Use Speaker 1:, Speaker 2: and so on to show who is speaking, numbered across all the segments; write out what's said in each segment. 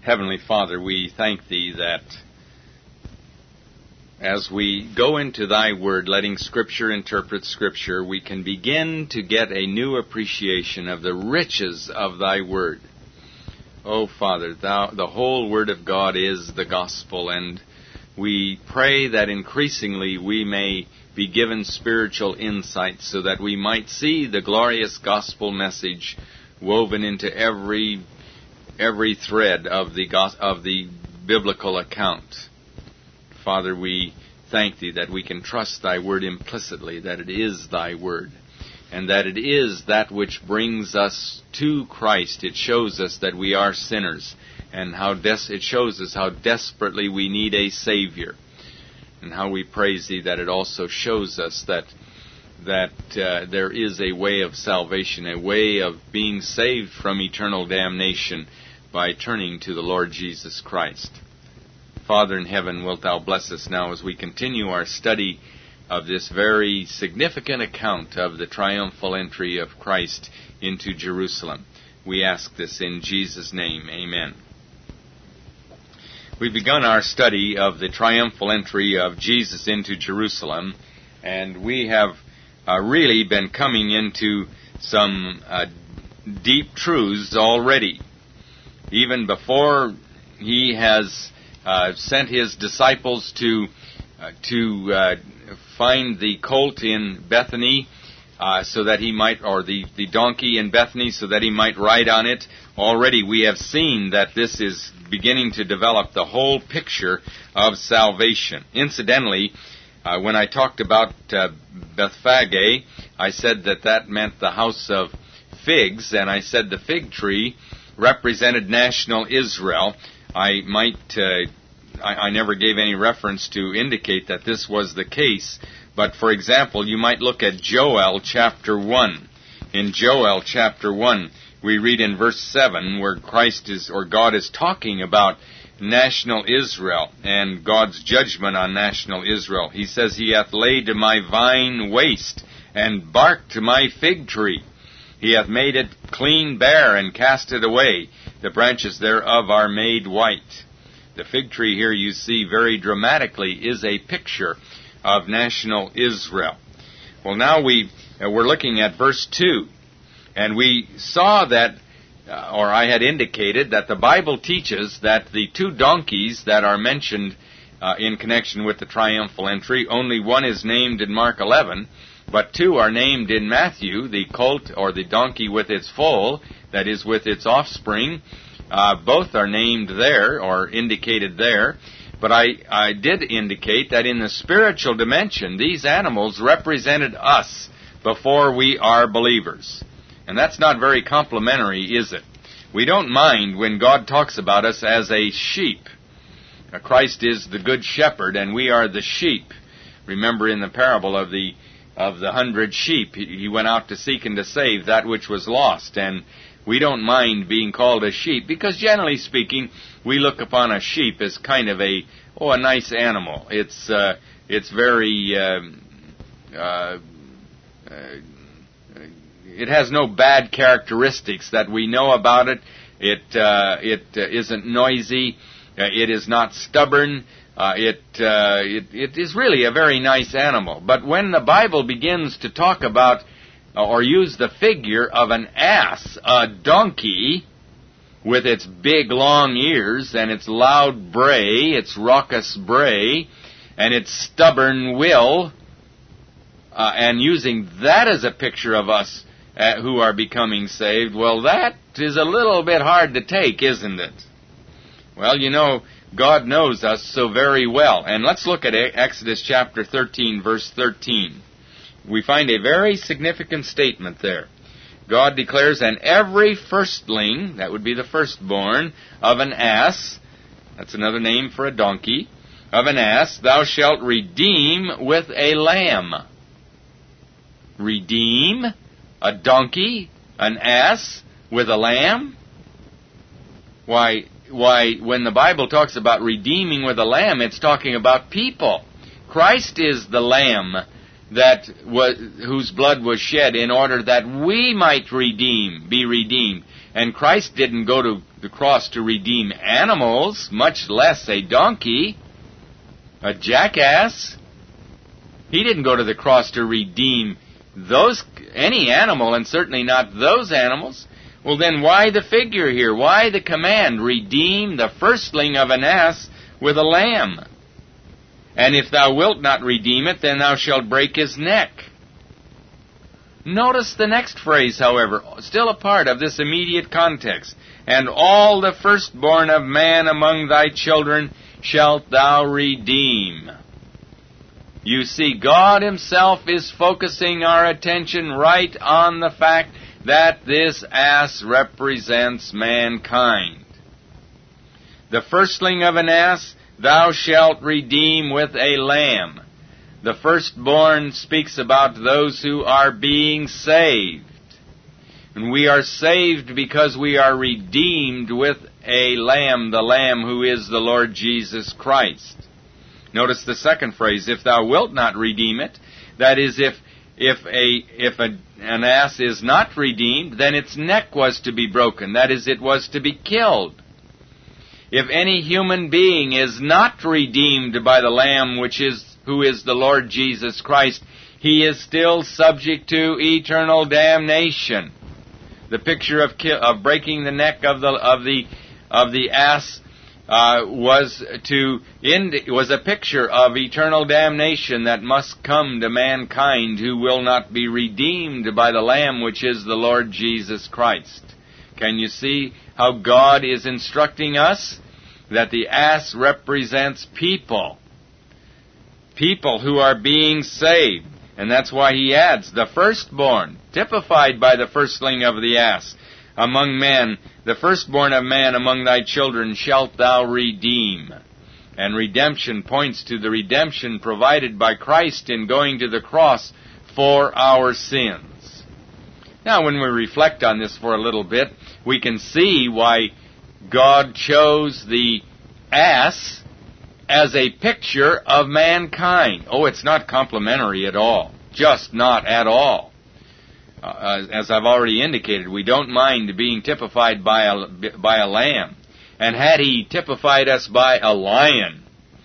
Speaker 1: Heavenly Father, we thank Thee that as we go into Thy Word, letting Scripture interpret Scripture, we can begin to get a new appreciation of the riches of Thy Word. Oh, Father, the whole Word of God is the gospel, and we pray that increasingly we may be given spiritual insight so that we might see the glorious gospel message woven into every thread of the biblical account. Father, we thank Thee that we can trust Thy Word implicitly, that it is Thy Word, and that it is that which brings us to Christ. It shows us that we are sinners, and it shows us how desperately we need a Savior, and how we praise Thee that it also shows us that there is a way of salvation, a way of being saved from eternal damnation by turning to the Lord Jesus Christ. Father in heaven, wilt Thou bless us now as we continue our study of this very significant account of the triumphal entry of Christ into Jerusalem. We ask this in Jesus' name. Amen. We've begun our study of the triumphal entry of Jesus into Jerusalem, and we have really been coming into some deep truths already. Even before He has sent His disciples to find the colt in Bethany, so that He might, or the donkey in Bethany, so that He might ride on it. Already we have seen that this is beginning to develop the whole picture of salvation. Incidentally, when I talked about Bethphage, I said that meant the house of figs, and I said the fig tree represented national Israel. I never gave any reference to indicate that this was the case, but for example, you might look at Joel chapter 1. In Joel chapter 1, we read in verse 7 where God is talking about national Israel and God's judgment on national Israel. He says, He hath laid my vine waste and barked my fig tree. He hath made it clean bare and cast it away. The branches thereof are made white. The fig tree here, you see very dramatically, is a picture of national Israel. Well, now we're looking at verse 2. And we saw that, or I had indicated, that the Bible teaches that the two donkeys that are mentioned in connection with the triumphal entry, only one is named in Mark 11, but two are named in Matthew, the colt or the donkey with its foal, that is with its offspring. Both are named there or indicated there. But I did indicate that in the spiritual dimension, these animals represented us before we are believers. And that's not very complimentary, is it? We don't mind when God talks about us as a sheep. Christ is the good shepherd, and we are the sheep. Remember in the parable of the 100 sheep, He went out to seek and to save that which was lost. And we don't mind being called a sheep, because generally speaking, we look upon a sheep as kind of a nice animal. It's very it has no bad characteristics that we know about it. It isn't noisy. It is not stubborn. It is really a very nice animal. But when the Bible begins to talk about or use the figure of an ass, a donkey, with its big long ears and its loud bray, its raucous bray, and its stubborn will, and using that as a picture of us who are becoming saved, well, that is a little bit hard to take, isn't it? Well, you know, God knows us so very well. And let's look at Exodus chapter 13, verse 13. We find a very significant statement there. God declares, and every firstling, that would be the firstborn, of an ass, that's another name for a donkey, of an ass, thou shalt redeem with a lamb. Redeem a donkey, an ass, with a lamb? Why, when the Bible talks about redeeming with a lamb, it's talking about people. Christ is the lamb whose blood was shed in order that we might be redeemed. And Christ didn't go to the cross to redeem animals, much less a donkey, a jackass. He didn't go to the cross to redeem any animal, and certainly not those animals. Well, then why the figure here? Why the command, redeem the firstling of an ass with a lamb? And if thou wilt not redeem it, then thou shalt break his neck. Notice the next phrase, however, still a part of this immediate context. And all the firstborn of man among thy children shalt thou redeem. You see, God Himself is focusing our attention right on the fact that this ass represents mankind. The firstling of an ass thou shalt redeem with a lamb. The firstborn speaks about those who are being saved. And we are saved because we are redeemed with a lamb, the Lamb who is the Lord Jesus Christ. Notice the second phrase, if thou wilt not redeem it. That is, if an ass is not redeemed, then its neck was to be broken. That is, it was to be killed. If any human being is not redeemed by the Lamb, who is the Lord Jesus Christ, he is still subject to eternal damnation. The picture of breaking the neck of the ass was a picture of eternal damnation that must come to mankind who will not be redeemed by the Lamb, which is the Lord Jesus Christ. Can you see how God is instructing us? That the ass represents people. People who are being saved. And that's why he adds, the firstborn, typified by the firstling of the ass. Among men, the firstborn of man among thy children shalt thou redeem. And redemption points to the redemption provided by Christ in going to the cross for our sins. Now, when we reflect on this for a little bit, we can see why God chose the ass as a picture of mankind. Oh, it's not complimentary at all. Just not at all. As I've already indicated, we don't mind being typified by a lamb. And had He typified us by a lion,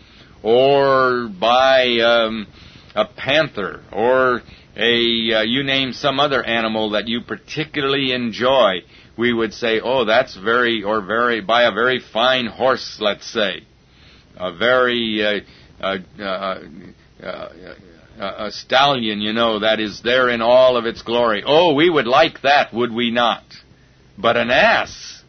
Speaker 1: or by a panther, or you name some other animal that you particularly enjoy, we would say, oh, that's by a very fine horse, let's say. A very a stallion, that is there in all of its glory. Oh, we would like that, would we not? But an ass.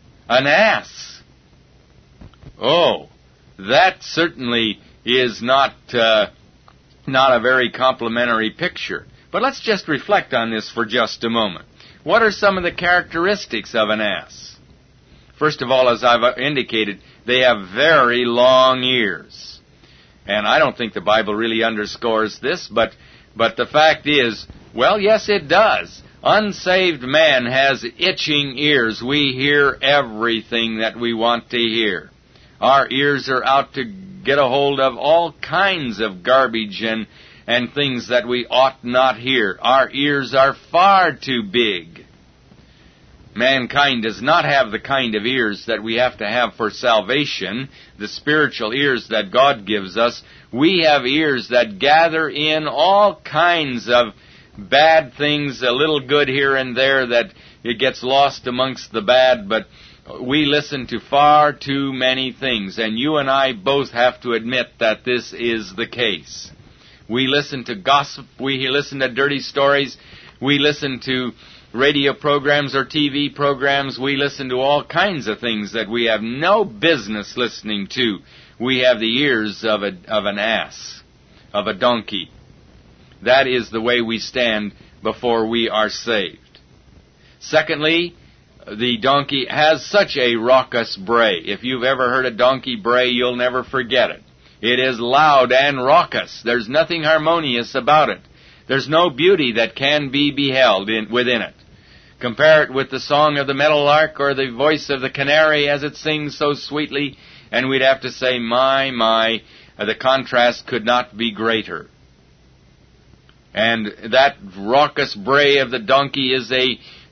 Speaker 1: Oh, that certainly is not a very complimentary picture. But let's just reflect on this for just a moment. What are some of the characteristics of an ass? First of all, as I've indicated, they have very long ears. And I don't think the Bible really underscores this, but the fact is, well, yes, it does. Unsaved man has itching ears. We hear everything that we want to hear. Our ears are out to get a hold of all kinds of garbage and things that we ought not hear. Our ears are far too big. Mankind does not have the kind of ears that we have to have for salvation, the spiritual ears that God gives us. We have ears that gather in all kinds of bad things, a little good here and there that it gets lost amongst the bad, but we listen to far too many things, and you and I both have to admit that this is the case. We listen to gossip, we listen to dirty stories, we listen to radio programs or TV programs, we listen to all kinds of things that we have no business listening to. We have the ears of an ass, of a donkey. That is the way we stand before we are saved. Secondly, the donkey has such a raucous bray. If you've ever heard a donkey bray, you'll never forget it. It is loud and raucous. There's nothing harmonious about it. There's no beauty that can be beheld within it. Compare it with the song of the meadowlark or the voice of the canary as it sings so sweetly, and we'd have to say, my, the contrast could not be greater. And that raucous bray of the donkey is a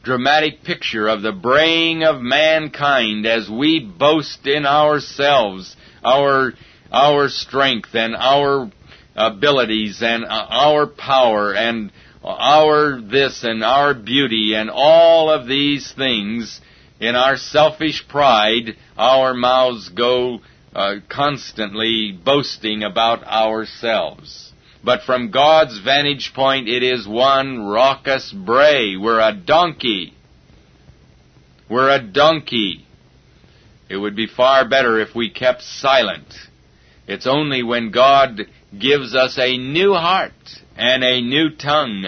Speaker 1: dramatic picture of the braying of mankind as we boast in ourselves, our strength and our abilities and our power and our this and our beauty and all of these things. In our selfish pride, our mouths go constantly boasting about ourselves. But from God's vantage point, it is one raucous bray. We're a donkey. We're a donkey. It would be far better if we kept silent. It's only when God gives us a new heart and a new tongue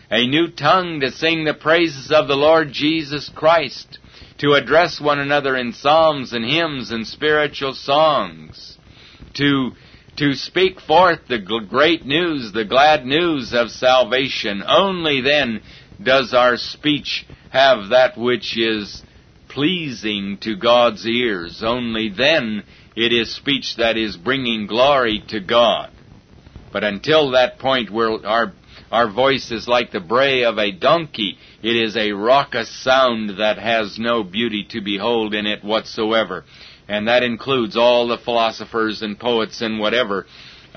Speaker 1: to sing the praises of the Lord Jesus Christ, to address one another in psalms and hymns and spiritual songs, to speak forth the great news, the glad news of salvation. Only then does our speech have that which is pleasing to God's ears. Only then it is speech that is bringing glory to God. But until that point where our voice is like the bray of a donkey, it is a raucous sound that has no beauty to behold in it whatsoever. And that includes all the philosophers and poets and whatever.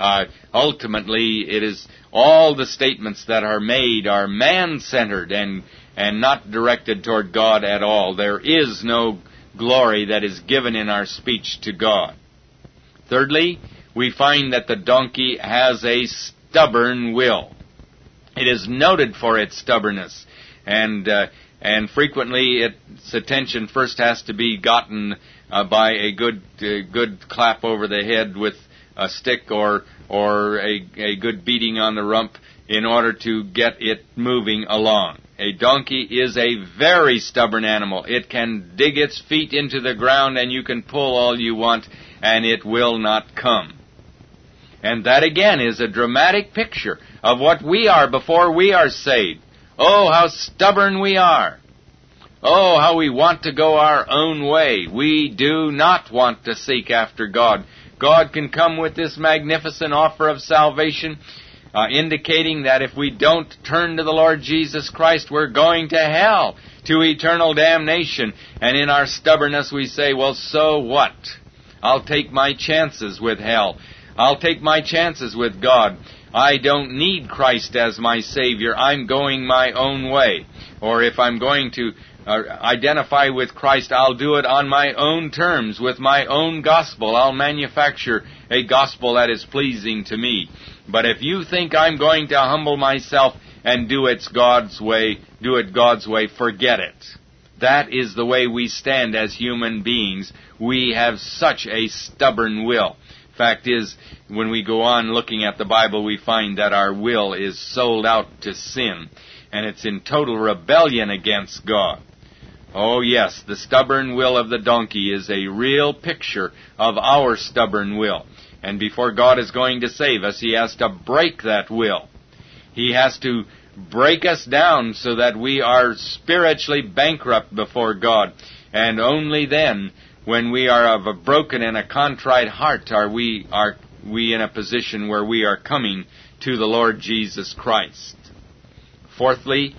Speaker 1: Ultimately, it is all the statements that are made are man-centered and not directed toward God at all. There is no glory that is given in our speech to God. Thirdly, we find that the donkey has a stubborn will. It is noted for its stubbornness, and frequently its attention first has to be gotten by a good clap over the head with a stick or a good beating on the rump in order to get it moving along. A donkey is a very stubborn animal. It can dig its feet into the ground and you can pull all you want and it will not come. And that again is a dramatic picture of what we are before we are saved. Oh, how stubborn we are. Oh, how we want to go our own way. We do not want to seek after God. God can come with this magnificent offer of salvation, indicating that if we don't turn to the Lord Jesus Christ, we're going to hell, to eternal damnation. And in our stubbornness we say, well, so what? I'll take my chances with hell. I'll take my chances with God. I don't need Christ as my Savior. I'm going my own way. Or if I'm going to identify with Christ, I'll do it on my own terms, with my own gospel. I'll manufacture a gospel that is pleasing to me. But if you think I'm going to humble myself and do it God's way, forget it. That is the way we stand as human beings. We have such a stubborn will. Fact is, when we go on looking at the Bible, we find that our will is sold out to sin, and it's in total rebellion against God. Oh yes, the stubborn will of the donkey is a real picture of our stubborn will. And before God is going to save us, He has to break that will. He has to break us down so that we are spiritually bankrupt before God. And only then, when we are of a broken and a contrite heart, are we in a position where we are coming to the Lord Jesus Christ. Fourthly,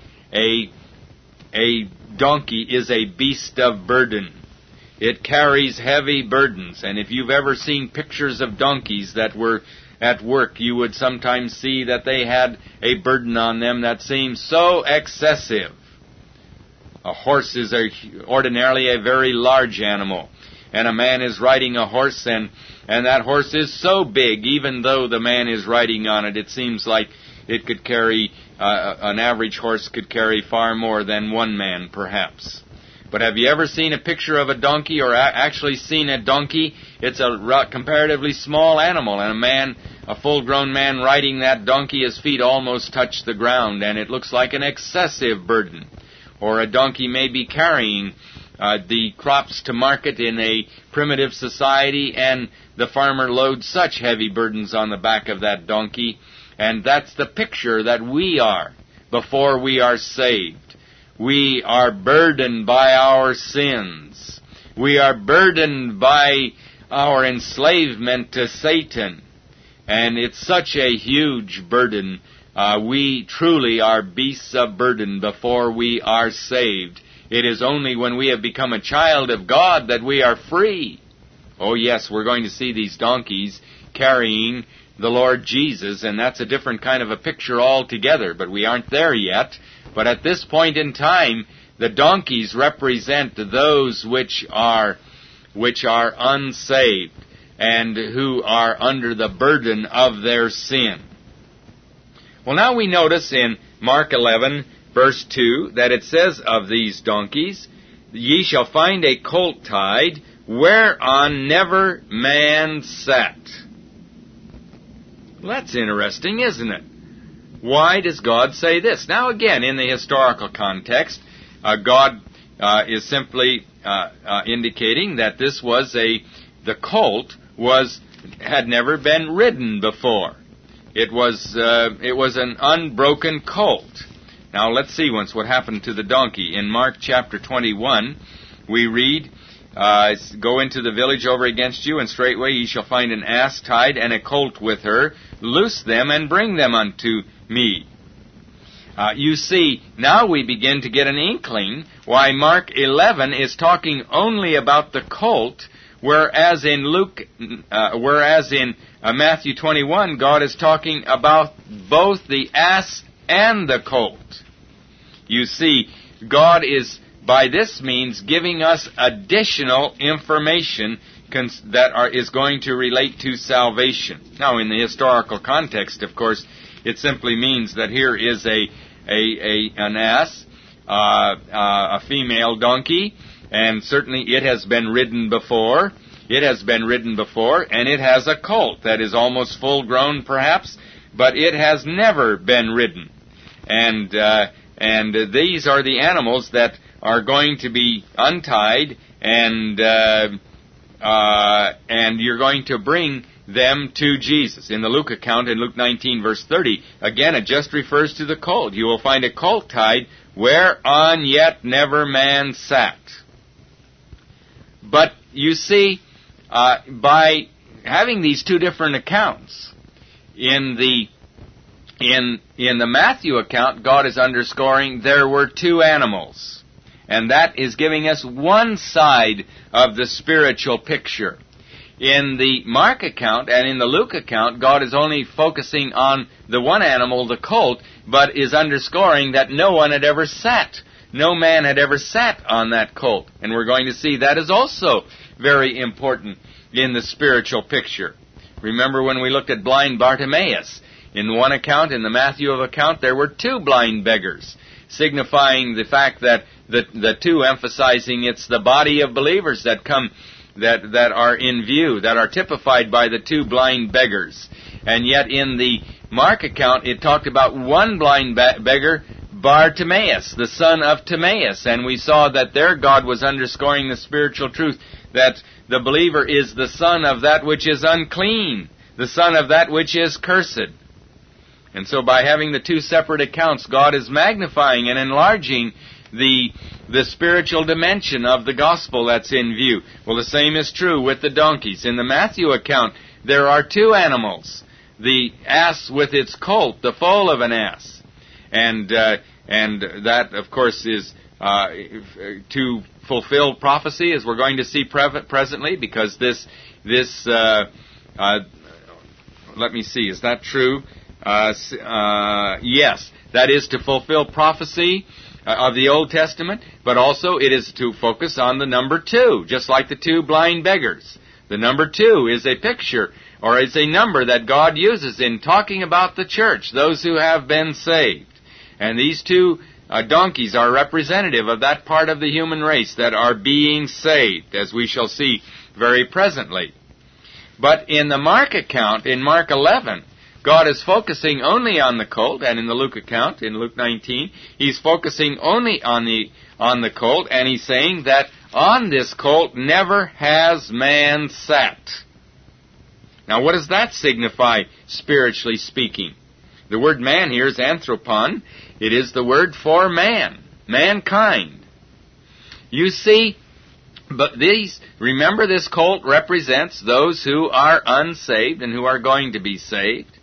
Speaker 1: a donkey is a beast of burden. It carries heavy burdens, and if you've ever seen pictures of donkeys that were at work, you would sometimes see that they had a burden on them that seems so excessive. A horse is ordinarily a very large animal, and a man is riding a horse, and that horse is so big, even though the man is riding on it, it seems like it could carry, an average horse could carry far more than one man, perhaps. But have you ever seen a picture of a donkey, or actually seen a donkey? It's a comparatively small animal, and a full-grown man riding that donkey, his feet almost touch the ground, and it looks like an excessive burden. Or a donkey may be carrying the crops to market in a primitive society, and the farmer loads such heavy burdens on the back of that donkey. And that's the picture that we are before we are saved. We are burdened by our sins. We are burdened by our enslavement to Satan. And it's such a huge burden we truly are beasts of burden before we are saved. It is only when we have become a child of God that we are free. Oh yes, we're going to see these donkeys carrying the Lord Jesus, and that's a different kind of a picture altogether, but we aren't there yet. But at this point in time, the donkeys represent those which are unsaved and who are under the burden of their sin. Well, now we notice in Mark 11, verse 2, that it says of these donkeys, "Ye shall find a colt tied, whereon never man sat." Well, that's interesting, isn't it? Why does God say this? Now again, in the historical context, God is simply indicating that this was the colt had never been ridden before. It was an unbroken colt. Now let's see once what happened to the donkey. In Mark chapter 21, we read, "Go into the village over against you, and straightway ye shall find an ass tied, and a colt with her. Loose them, and bring them unto me." You see, now we begin to get an inkling why Mark 11 is talking only about the colt, whereas in Matthew 21, God is talking about both the ass and the colt. You see, God is by this means giving us additional information that is going to relate to salvation. Now, in the historical context, of course, it simply means that here is an ass, a female donkey, and certainly it has been ridden before. It has been ridden before, and it has a colt that is almost full grown, perhaps, but it has never been ridden. And these are the animals that are going to be untied, and you're going to bring them to Jesus. In the Luke account, in Luke 19, verse 30, again, it just refers to the colt. You will find a colt tied, whereon yet never man sat. But you see, by having these two different accounts, in the Matthew account, God is underscoring there were two animals. And that is giving us one side of the spiritual picture. In the Mark account and in the Luke account, God is only focusing on the one animal, the colt, but is underscoring that no one had ever sat. No man had ever sat on that colt. And we're going to see that is also very important in the spiritual picture. Remember when we looked at blind Bartimaeus? In one account, in the Matthew account, there were two blind beggars, signifying the fact that the two emphasizing it's the body of believers that come, that are in view, that are typified by the two blind beggars. And yet in the Mark account, it talked about one blind beggar, Bartimaeus, the son of Timaeus. And we saw that there God was underscoring the spiritual truth that the believer is the son of that which is unclean, the son of that which is cursed. And so by having the two separate accounts, God is magnifying and enlarging the spiritual dimension of the gospel that's in view. Well, the same is true with the donkeys. In the Matthew account, there are two animals. The ass with its colt, the foal of an ass. And that, of course, is to fulfill prophecy, as we're going to see presently, because this let me see, is that true? Yes, that is to fulfill prophecy of the Old Testament, but also it is to focus on the number 2, just like the two blind beggars. The number 2 is a picture, or it's a number that God uses in talking about the church, those who have been saved. And these two donkeys are representative of that part of the human race that are being saved, as we shall see very presently. But in the Mark account, in Mark 11, God is focusing only on the colt, and in the Luke account, in Luke 19, He's focusing only on the colt, and He's saying that on this colt never has man sat. Now, what does that signify, spiritually speaking? The word man here is anthropon. It is the word for man, mankind. You see, but remember, this colt represents those who are unsaved and who are going to be saved.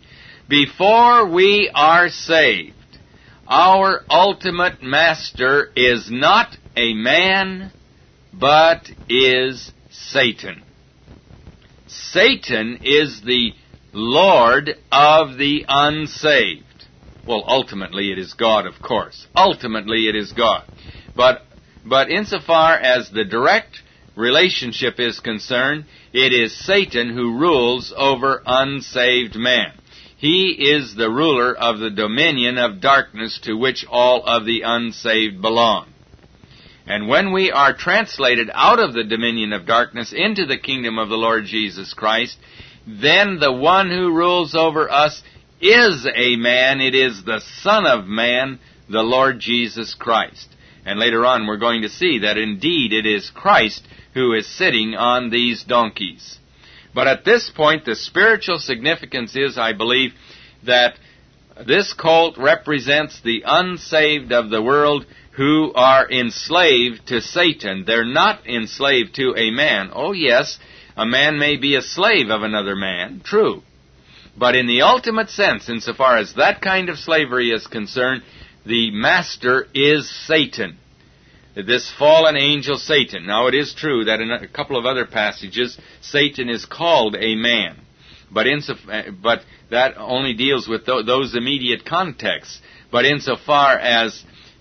Speaker 1: Before we are saved, our ultimate master is not a man, but is Satan. Satan is the Lord of the unsaved. Well, ultimately it is God, of course. Ultimately it is God. But insofar as the direct relationship is concerned, it is Satan who rules over unsaved man. He is the ruler of the dominion of darkness to which all of the unsaved belong. And when we are translated out of the dominion of darkness into the kingdom of the Lord Jesus Christ, then the one who rules over us is a man. It is the Son of Man, the Lord Jesus Christ. And later on we're going to see that indeed it is Christ who is sitting on these donkeys. But at this point, the spiritual significance is, I believe, that this colt represents the unsaved of the world who are enslaved to Satan. They're not enslaved to a man. Oh yes, a man may be a slave of another man, true. But in the ultimate sense, insofar as that kind of slavery is concerned, the master is Satan. This fallen angel Satan. Now it is true that in a couple of other passages, Satan is called a man. But that only deals with those immediate contexts. But insofar as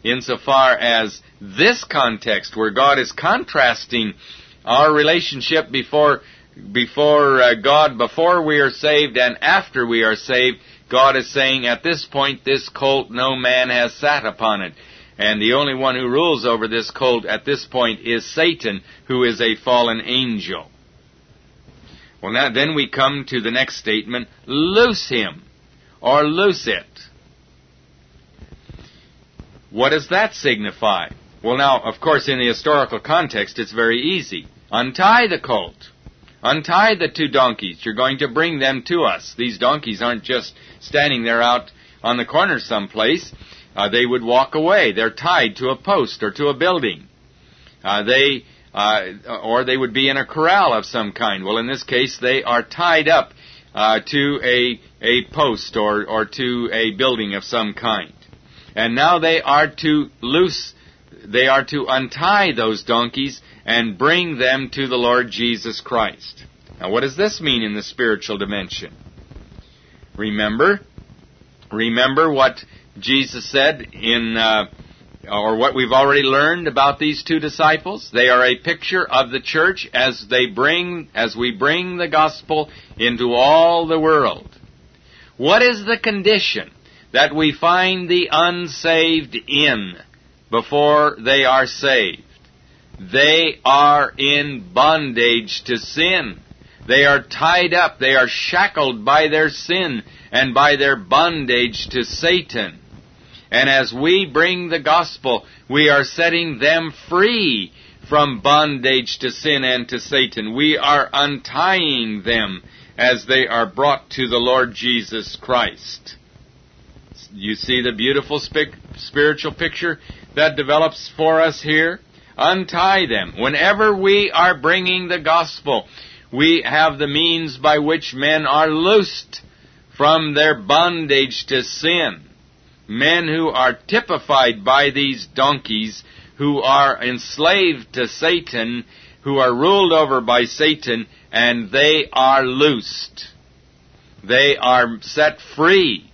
Speaker 1: this context, where God is contrasting our relationship before God, before we are saved and after we are saved, God is saying, at this point, this colt, no man has sat upon it. And the only one who rules over this colt at this point is Satan, who is a fallen angel. Well, now then we come to the next statement, loose him, or loose it. What does that signify? Well, now, of course, in the historical context, it's very easy. Untie the colt. Untie the two donkeys. You're going to bring them to us. These donkeys aren't just standing there out on the corner someplace. They would walk away. They're tied to a post or to a building. Or they would be in a corral of some kind. Well, in this case, they are tied up to a post or to a building of some kind. And now they are to untie those donkeys and bring them to the Lord Jesus Christ. Now, what does this mean in the spiritual dimension? Remember what Jesus said or what we've already learned about these two disciples. They are a picture of the church as we bring the gospel into all the world. What is the condition that we find the unsaved in before they are saved? They are in bondage to sin. They are tied up. They are shackled by their sin and by their bondage to Satan. And as we bring the gospel, we are setting them free from bondage to sin and to Satan. We are untying them as they are brought to the Lord Jesus Christ. You see the beautiful spiritual picture that develops for us here? Untie them. Whenever we are bringing the gospel, we have the means by which men are loosed from their bondage to sin. Men who are typified by these donkeys, who are enslaved to Satan, who are ruled over by Satan, and they are loosed. They are set free.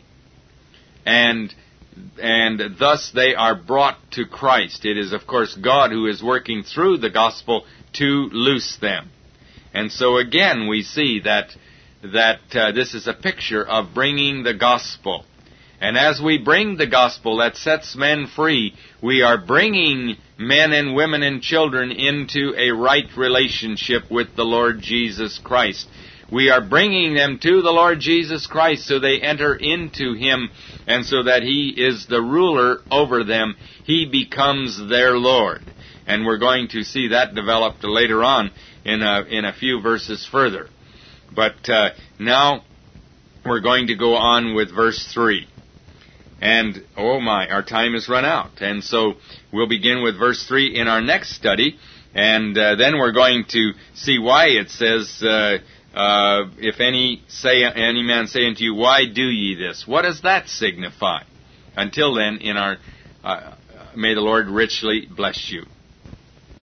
Speaker 1: And thus they are brought to Christ. It is, of course, God who is working through the gospel to loose them. And so again we see that this is a picture of bringing the gospel. And as we bring the gospel that sets men free, we are bringing men and women and children into a right relationship with the Lord Jesus Christ. We are bringing them to the Lord Jesus Christ so they enter into Him, and so that He is the ruler over them. He becomes their Lord. And we're going to see that developed later on in a few verses further. But now we're going to go on with verse 3. And, oh my, our time has run out. And so we'll begin with verse 3 in our next study. And then we're going to see why it says if any man say unto you, why do ye this? What does that signify? Until then, may the Lord richly bless you.